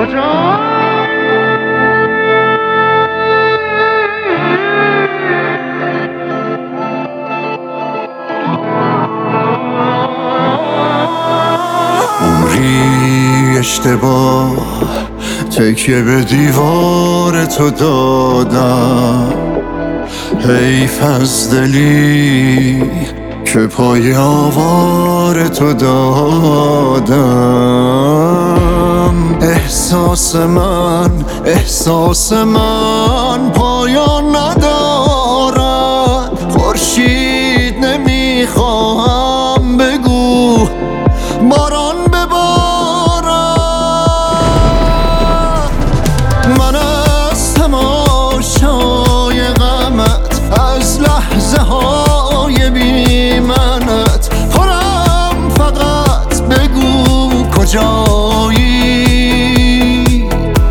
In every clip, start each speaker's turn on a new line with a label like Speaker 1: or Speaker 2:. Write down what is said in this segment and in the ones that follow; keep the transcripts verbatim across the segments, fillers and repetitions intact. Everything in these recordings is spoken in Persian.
Speaker 1: کجا
Speaker 2: عمری اشتباه تکیه به دیوار تو دادم، حیف از دلی که پای آوار تو دادم. احساس من احساس من پایان ندارد، خورشید نمیخواهم بگو باران ببارد. من از تماشای غمت، از لحظه های بی منت پرم، فقط بگو کجایی.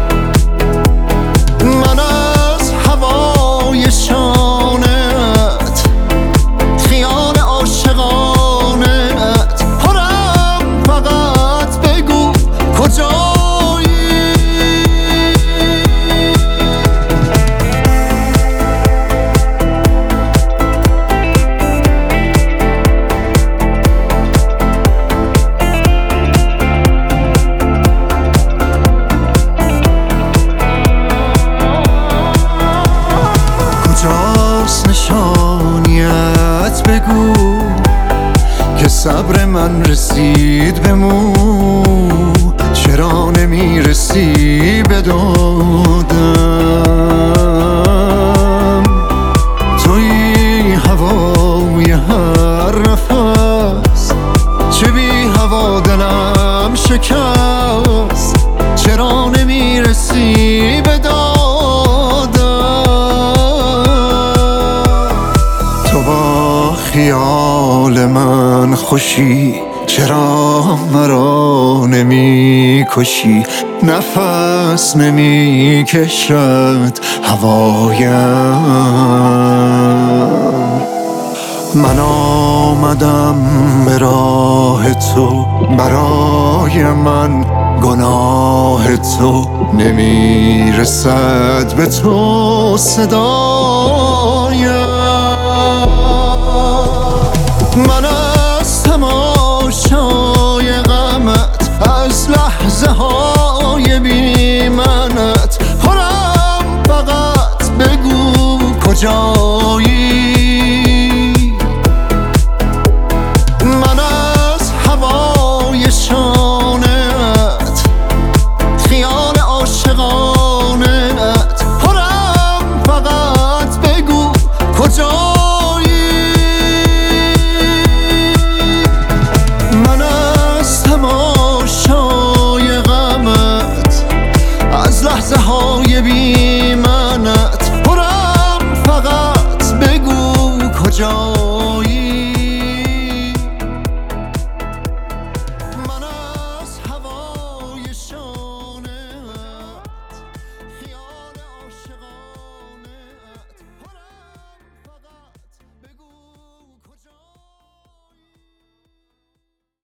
Speaker 2: من از هوای شانت، خیال عاشقانت پرم، فقط بگو کجایی. کجاست نشانیت بگو که صبر من رسید به مو، چرا نمیرسی به دادم. توی هوای هر نفس، چه بی هوا دلم شکست، چرا نمیرسی به دادم. تو با خیال من خوشی، چرا مرا نمی کشی، نفس نمی کشد هوایم. من آمدم به راه تو، برای من گناه تو نمی رسد به تو صدایم. من از تماشای غمت، از لحظه های بی منت پرم، فقط بگو کجا